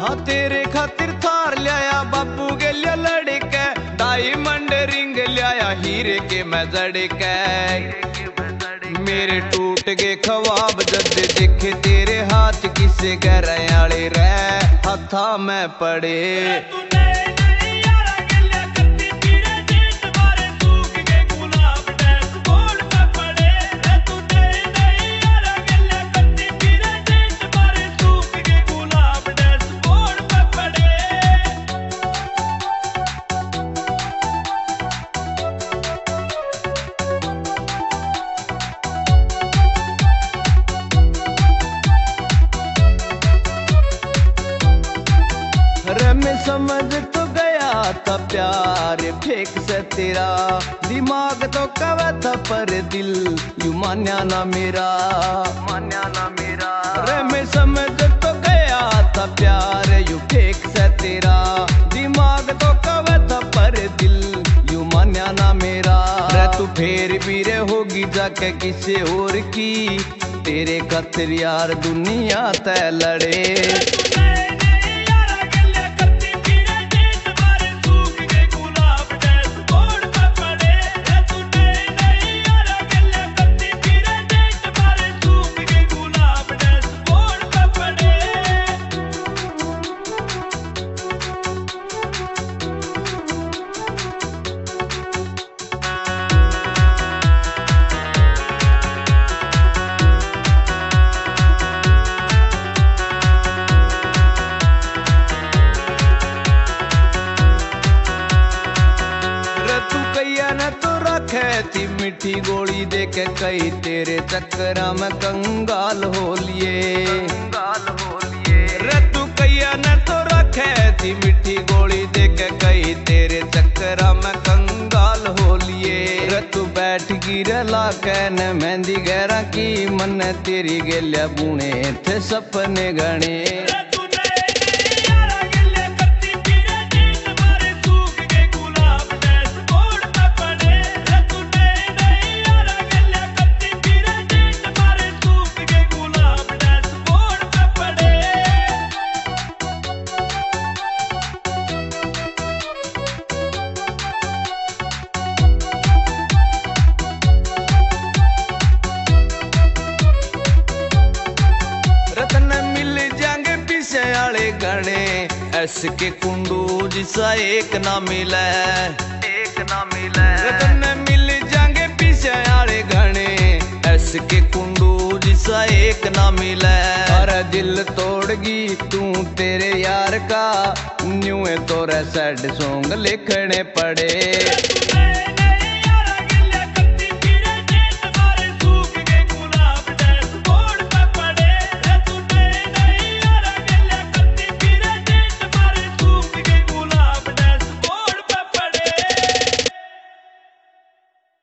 हाँ तेरे खातिर थार लिया बापू के लिए लड़के, डायमंड रिंग लिया हीरे के मैं जड़के। मेरे टूट गए ख्वाब जद देखे तेरे हाथ किसे गहरे आले रह हथा में पड़े। मैं समझ तो गया था प्यार फेक से तेरा, दिमाग तो कवा था पर दिल यू मान्या ना मेरा, मान्या ना मेरा। रे मैं समझ तो गया था प्यार यू फेक से तेरा, दिमाग तो कवा था पर दिल यू मान्या ना मेरा। रे तू फेर भी रे होगी जाके किसी और की, तेरे खातिर यार दुनिया तय लड़े। थी मीठी गोली देके कई तेरे चक्कर में कंगाल हो लिए, कंगाल हो लिए। रे तू कैया ने तो रखे थी मीठी गोली देके कई तेरे चक्कर में कंगाल हो लिए। रे तू बैठ गिरला कहने मेहंदी गहरा की मन तेरी गेलिया बुने थे सपने गणे। गणे ऐस के कुंडू जिसा एक ना मिले, एक ना मिले। रतन मिल जाएंगे पीछे आड़े घने, ऐस के कुंडू जिसा एक ना मिले। अरे दिल तोड़गी तू तेरे यार का, न्यू तोरे सैड सॉन्ग लिखने पड़े।